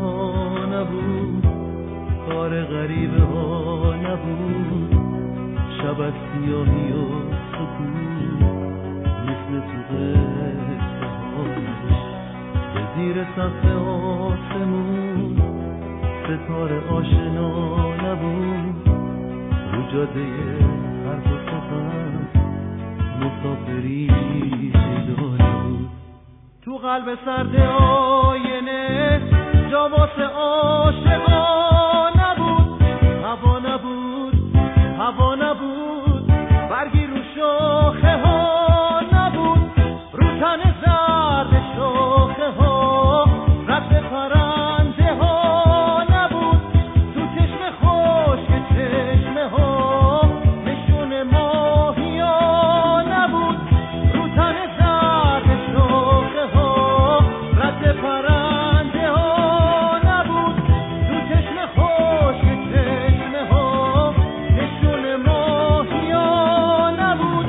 ها نبود، کار غریبه ها نبود، شب از سیاهی و سکوت مثل تو قصه ها نبود. به زیر سقف آسمون ستاره آشنا نبود، رو جاده حرف و سخن مسافری پیدا نبود. تو قلب سرد آینه جا واسه عاشقا نبود، هوا نبود، هوا نبود، برگی رو شاخه ها نبود، رو تن زرد شاخه ها رد پرنده ها نبود، تو چشم خشک چشمه ها نشون ماهی ها نبود، رو تن زرد شاخه ها رد پرنده ها نبود، تو چشم خشک چشمه ها نشون ماهی ها نبود.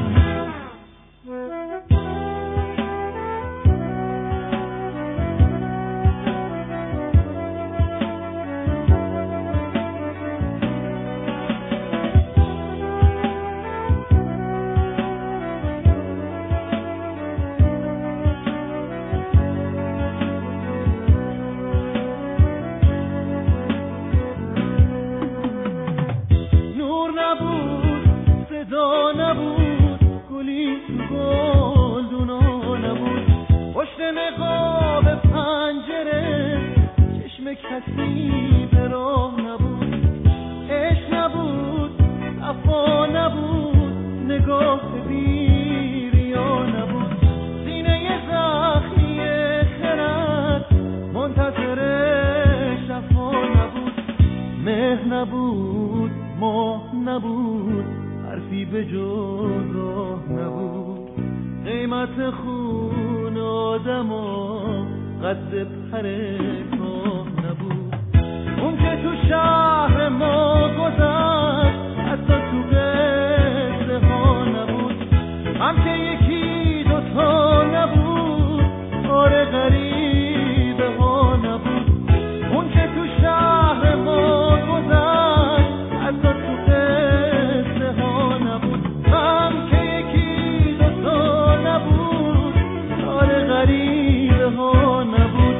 نور نبود، صدا نبود، گلی تو گلدونا نبود، پشت نقاب پنجره چشم کسی به راه نبود، عشق نبود، صفا نبود، نگاه بیریا نبود، سینه زخمی خرد منتظر شفا نبود، مهر نبود، ماه نبود، حرفی به جز راه نبود، قیمت خون آدما قد پر کاه نبود. اون که تو شهر ما گذشت حتی تو قصه ها نبود، هم که یکی دوتا نبود، آره غریبه ها نبود. اون که تو شهر ما گذشت حتی تو قصه ها نبود، هم که یکی دوتا نبود، آره غریبه ها نبود.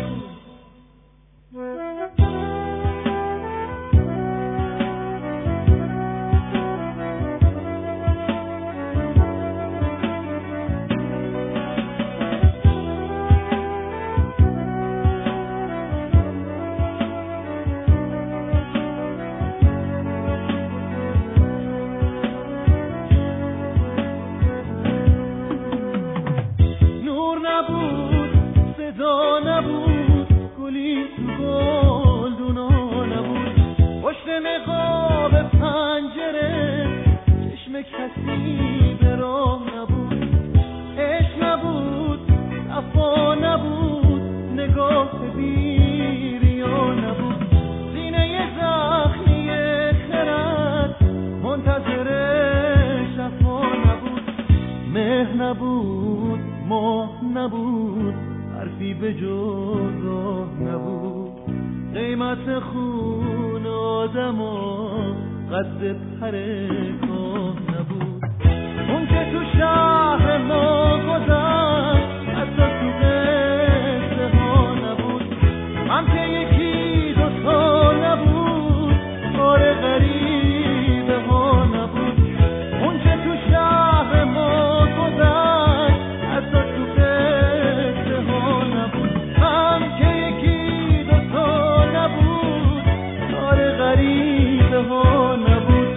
نور نبود، صدا نبود، گلی تو گلدونا نبود، پشت نقاب پنجره چشم کسی به راه نبود، عشق نبود، صفا نبود، نگاه بیریا نبود، سینه زخمی خرد منتظر شفا نبود، مهر نبود، ماه نبود، حرفی به جز راه نبود، قیمت خون آدما قد پر کاه نبود. اون که تو شهر ما گذشت حتی تو قصه ها نبود، هم که یکی دوتا نبود، آره غریبه ها نبود. اون که تو شهر ما گذشت حتی تو قصه ها نبود، هم که یکی دوتا نبود، آره غریبه ها نبود.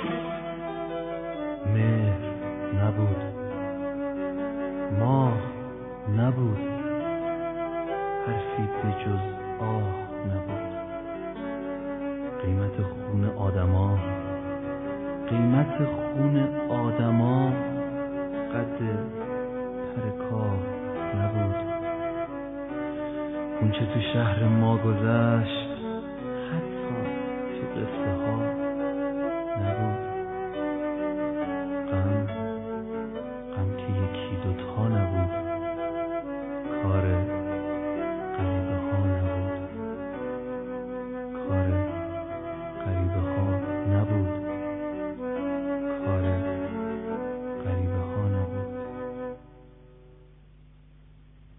مهر نبود، ماه نبود، حرفی به جز آه نبود، قیمت خون آدما، قیمت خون آدما قد پر کاه نبود. اون چه تو شهر ما گذشت